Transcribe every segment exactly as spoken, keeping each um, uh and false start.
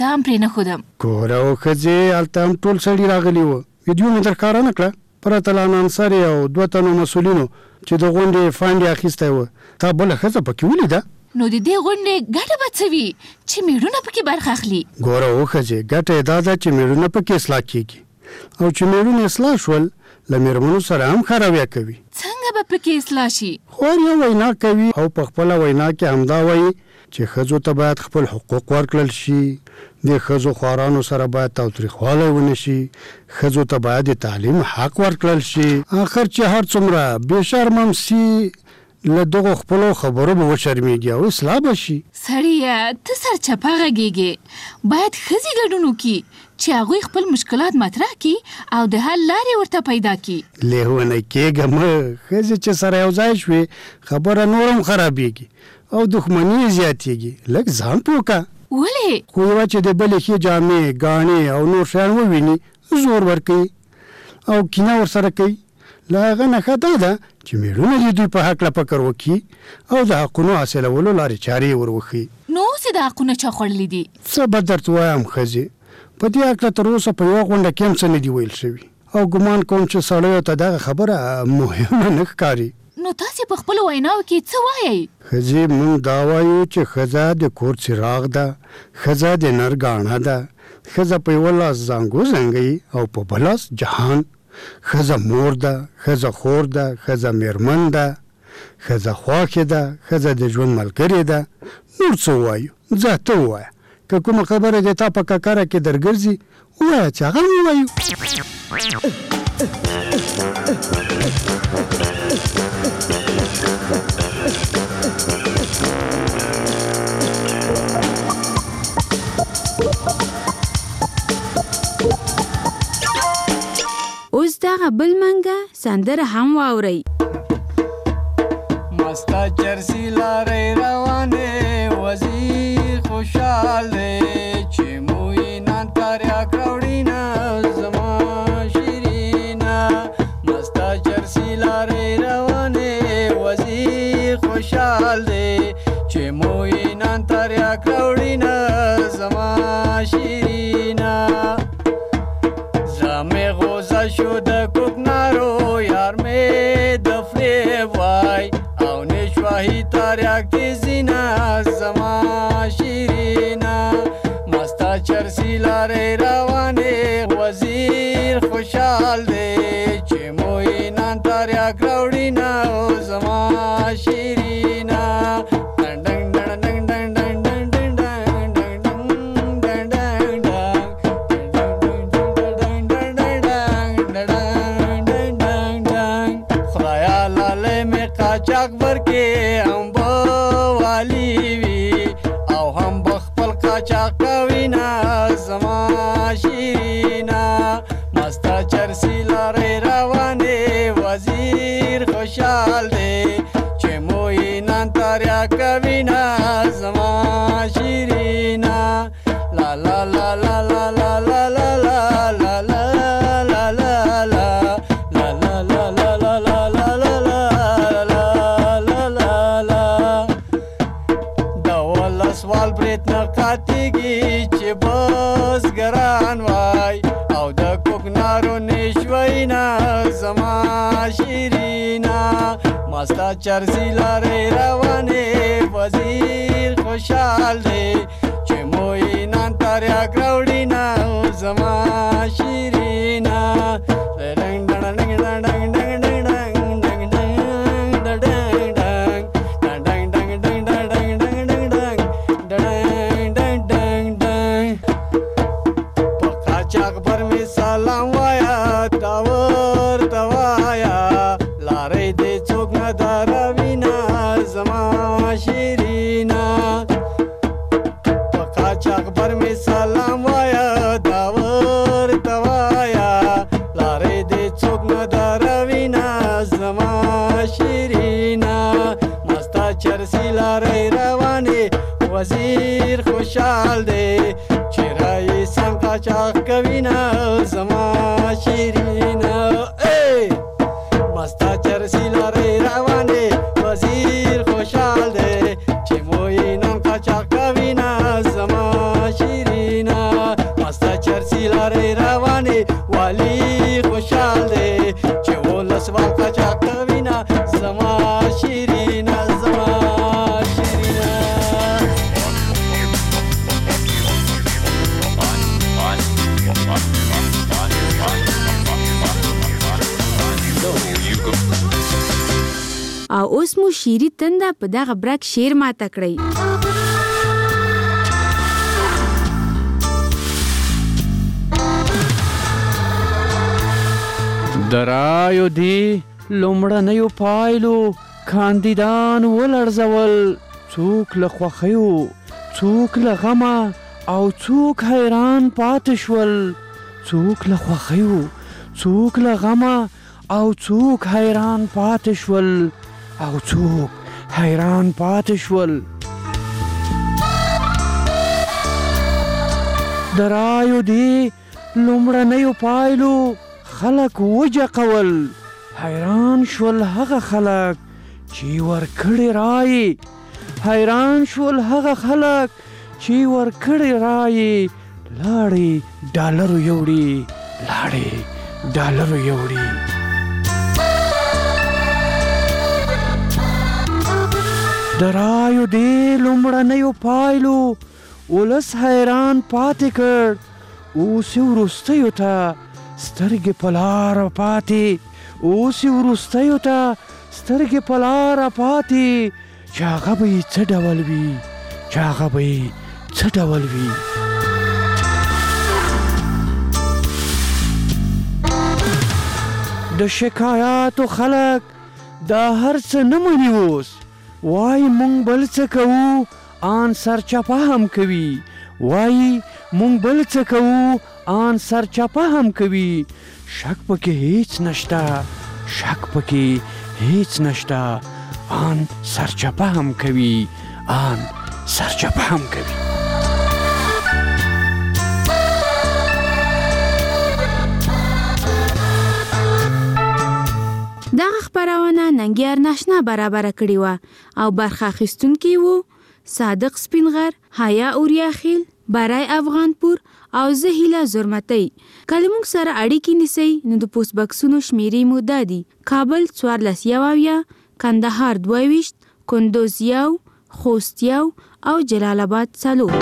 دا هم پرې نه ښودم. ګوره او ښځې هلته هم ټول سړي راغلي وو. ویډیو مې درښکاره نه کړه. پرته له انانسر او دوه تنو مسؤلینو چې د غونډې فنډ یې اخیستی و. تا بله ښځه پکې ولیده؟ نو د دې غونډې ګټه به څه وي چې مېړونه پکې برخه اخلي؟ ګوره او ښځې ګټه یې دا ده چې مېړونه پکې اصلاح کېږي او چې مېړونه اصلاح شول له مېرمنو سره هم ښه رویه کوي. څنګه به پکې اصلاح شي؟ خور یو وینا کوي او په خپله وینا کې همدا وایي چې ښځو ته باید خپل حقوق ورکړل شي، د ښځو خوارانو سره باید تاوتریخوالی ونه شي، ښځو ته باید د تعلیم حق ورکړل شي. آخر چې هر څومره بې شرمه هم سي له دغو خپلو خبرو به وشرمېږي او اصلاح به شي. سړیه ته سرچپه غږېږې. باید ښځې ګډون وکړي چې هغوی خپل مشکلات مطرح کړي او د حل لارې ورته پیدا کړي. لیونی کېږه مه. ښځې چې سره یو ځای شوې خبره نور هم خرابېږي او دښمني یې زیاتېږي. لږ ځان پوه کړه. ولې؟ خو یوه چې د بلې ښې جامې ګاڼې او نور شیان وویني زور ورکوي او کینه ورسره کوي. له هغه نه ښه دا ده چې مېړونه د دوی په هکله فکر وکړي او د حقونو حاصلولو لارې چارې یې ور وښيي. نو اوس یې د حقونه چا خوړلي دي؟ څه به درته ووایم ښځې، په دې هکله تر اوسه په یوه غونډه کې هم څه نه دي ویل شوي او ګمان کوم چې سړیو ته دغه خبره مهمه نه ښکاري. نو تاسې په خپلو ویناو کې څه وایئ؟ ښځې موږ دا وایو چې ښځه د کور څراغ ده، ښځه د نر ګاڼه ده، ښځه په یوه لاس زانګو زنګوي او په بل لاس جهان. ښځه مور ده، ښځه خور ده، ښځه مېرمن ده، ښځه خواښې ده، ښځه د ژوند ملګرې ده. نور څه ووایو؟ ځه ته ووایه. که کومه خبره د تا په ککره کې درګرځي ووایه چې هغه ووایو. اوس دغه بل منګه سندره هم واورئ. مستا چرسی لارې روانې وزیر خوشحال دی چې موی نن تاریا کروړینا زما شیرینا. مستا چرسی لارې روانې وزیر خوشحال دی چې موی نن تاریا کروړینا زما شیرینا. زمې غوزه شو د کوکنارو یار مې د فریب وای او نشوهی تاریاک تیزینا زما شیرینا. مستا چرسی لارې روانې وزیر خوشحال دی چې موی نن تاریاک راوړینا زما شیرینا. قاچاق ورکې هم به والی وي او هم به خپل قاچاق کوي نه زما شیرینا. مستا چرسی لارې روانې وزیر خوشحال دی چې موی نن تاریا کوي نه زما شیرینا. لا لا لا لا لا لا لا لا لا لا لا لا لا لا سوال برید نقاتیگی چې بزګران وای او د کوکنارو نشوینا زما شیرینا. مستا چرسی لارې روانې وزیر خوشحال دی چې موی نن تاریا کروړینا زما شیرینا. سلام وایا تاور توایا لارې دې څوک نه دروینا زما شیرینا. په قاچاق پر می سلام وایا تاور توایا لارې دې څوک نه دروینا زما شیرینا. مستا چرسی لارې روانې وزیر خوشحال دی چې رئیس هم قاچاق کوي نه زما شیرینا. مستا چرسی لارې روانې وزیر خوشحال دی چې موی نن قاچاق کوي نه زما شیرینا. او اوس مو شیری تنده په دغه برک شیر ماته کړئ. د رایو دی لومړنیو پایلو کاندیدان ولړزول، څوک له خوښیو، څوک له غمه او څوک حیران پاتې شول. څوک له خوښیو، څوک له غمه او څوک حیران پاتې شول او څوک حیران پاتې شول. د رایو دی لومړنیو پایلو خلک وجقول، حیران شول هغه خلک چې ورکړې رایې، حیران شول هغه خلک چې ورکړې رایې. لاړې ډالرو یوړې، لاړې ډالرو یوړې. د رایو دې لومړنیو پایلو ولس حیران پاتې کړ. اوس یې وروستیو ته سترګې په لاره پاتې، اوس یې وروستیو ته سترګې په لاره پاتې، چې هغه به یې څه ډول وي، چې هغه به یې څه ډول وي. د شکایاتو خلک دا هر څه نه مني، اوس وای مونږ بل څه کوو، آن سرچپه هم کوي. وای مونږ بل څه کوو، آن سرچپه هم کوي. شک پکې هیڅ نشته، شک پکې هیڅ نشته. آن سرچپه هم کوي، آن سرچپه هم کوي. دغه خپرونه ننګیار ناشنا برابره کړې وه او برخه اخیستونکي وو صادق سپینغر، حیا اوریاخیل، برای افغانپور او زه هیله زرمتی. کله موږ سره اړیکې نیسئ نو د پوسټ بکسونو شمیرې مو دا دي: کابل څوارلس یو اویا، کندهار دوه ویشت، کندوز یو، خوست یو او جلال آباد څلور.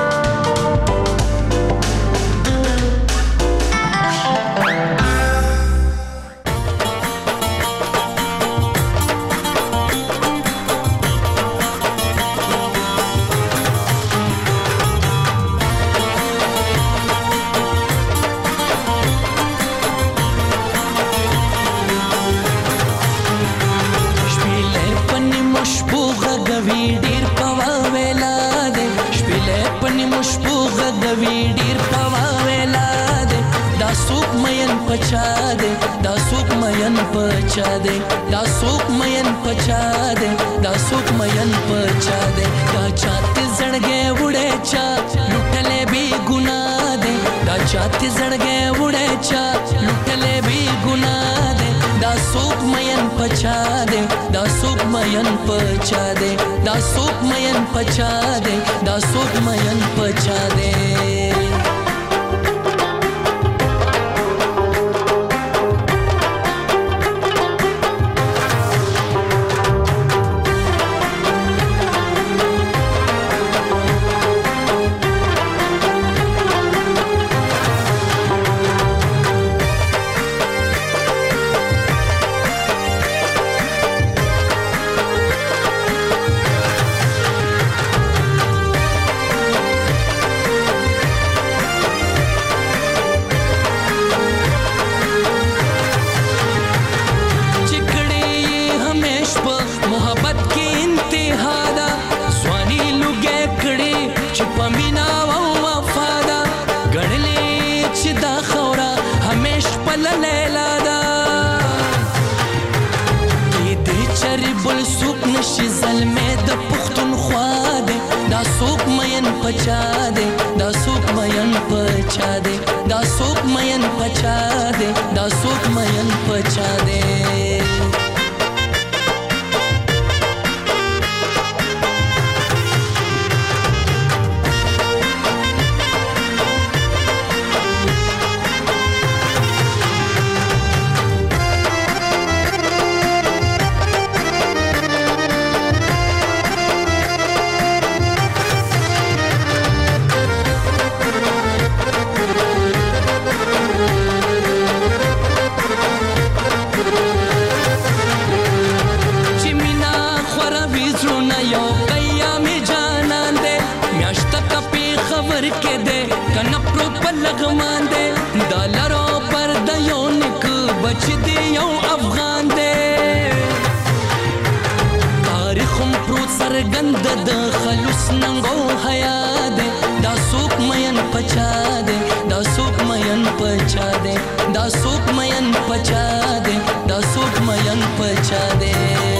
پچا دے دا سوک مین پچا دے دا سوک مین پچا دے دا سوک مین پچا دے دا چاہتے زڑگے وڑے چا لٹلے بھی گناہ دے دا چاہتے زڑگے وڑے چا لٹلے بھی گناہ دے دا سوک مین پچا دے دا سوک مین پچا دے دا سوک مین پچا دے دا سوک مین پچا دے. پچا دے دا سوک مین پچا دے دا سوک مین پچا دے دا سوک مین پچا دے. تن پروت په لغمان دی دا لرو پر د یو نیک بچ دی یو افغان دی تاریخ هم پروت سرګند د خلوص ننګ او حیا دی دا څوک مین پچا دی دا څوک مین پچا دی دا څوک مین پچا دی دا څوک مین پچا دی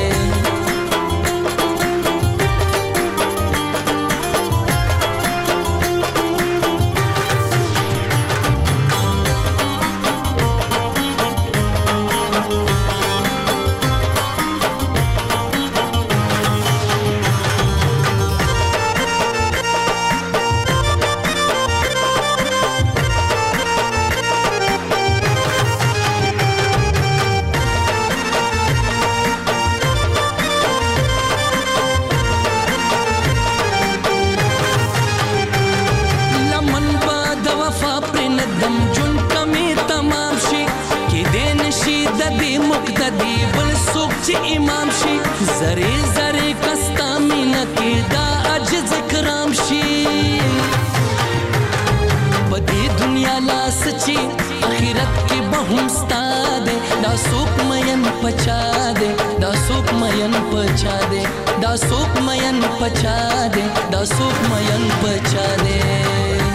امام شي زری زری کستا مینه کې دا عجز کرام شي پدې دنیا لا سچي اخرت کې به هم ستا دے دا څوک مین پچا دے دا څوک مین پچا دے دا څوک مین پچا دے دا څوک مین پچا دے